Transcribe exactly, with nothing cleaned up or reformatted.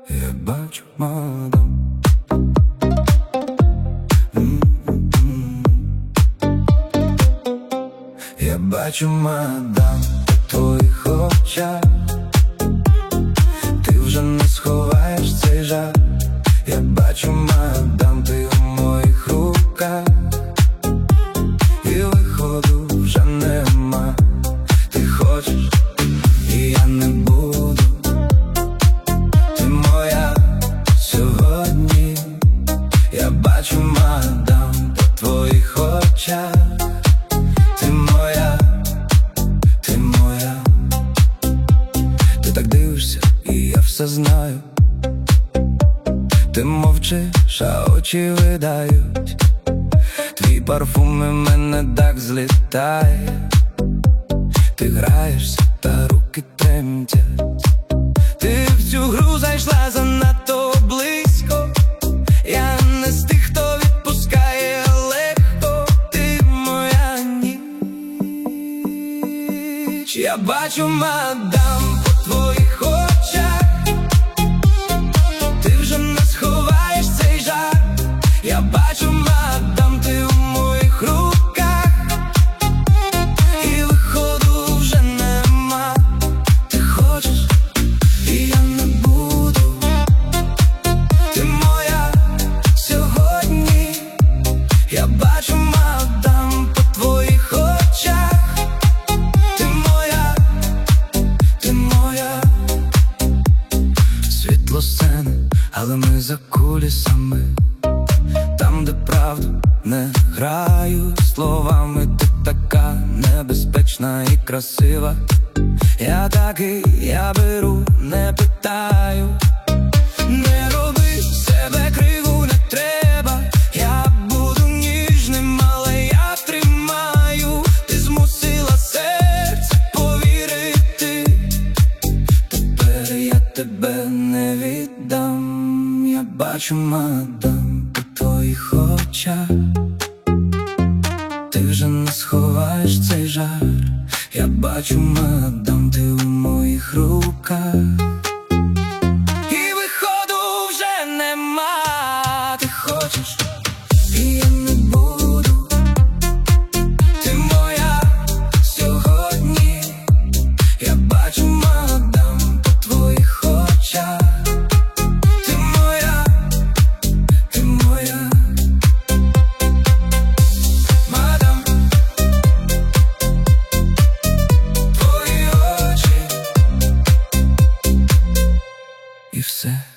Я бачу, мадам. Я бачу, мадам, у твоїх очах. Ти вже не сховаєш цей жар. Я бачу, мадам, ти у моїх руках. І виходу вже нема. Ти хочеш, і я не буду. Ти моя сьогодні. Я бачу, мадам, по твоїх очах. Ти моя, ти моя. Ти так дивишся, і я все знаю. Ти мовчиш, а очі видають. Твій парфум і мене так злітає. Ти граєшся, та руки тремтять. Ти в цю гру зайшла занадто близько. Я не з тих, хто відпускає легко. Ти моя ніч. Я бачу, мадам, по твоїх очах. Ти вже не сховаєш цей жар. Я бачу, мадам, ти у моїх руках. І виходу вже нема. Ти хочеш, і я не буду. Ти моя сьогодні. Я бачу, мадам, по твоїх очах. Ти моя, ти моя. Світло сцени, але ми за кулісами. Там, де правду не граю словами. Ти така небезпечна і красива. Я такий, я беру, не питаю. Не роби себе криву, не треба. Я буду ніжним, але я тримаю. Ти змусила серце повірити. Тепер я тебе не віддам. Я бачу, мадам, по твоїх очах. Ти вже не сховаєш цей жар. Я бачу, мадам, ти у моїх руках. І виходу вже нема. Ти хочеш, і я не буду. Ти моя сьогодні. Я бачу, мадам, по твоїх очах. Ти моя, ти моя. Мадам, твої очі. І все.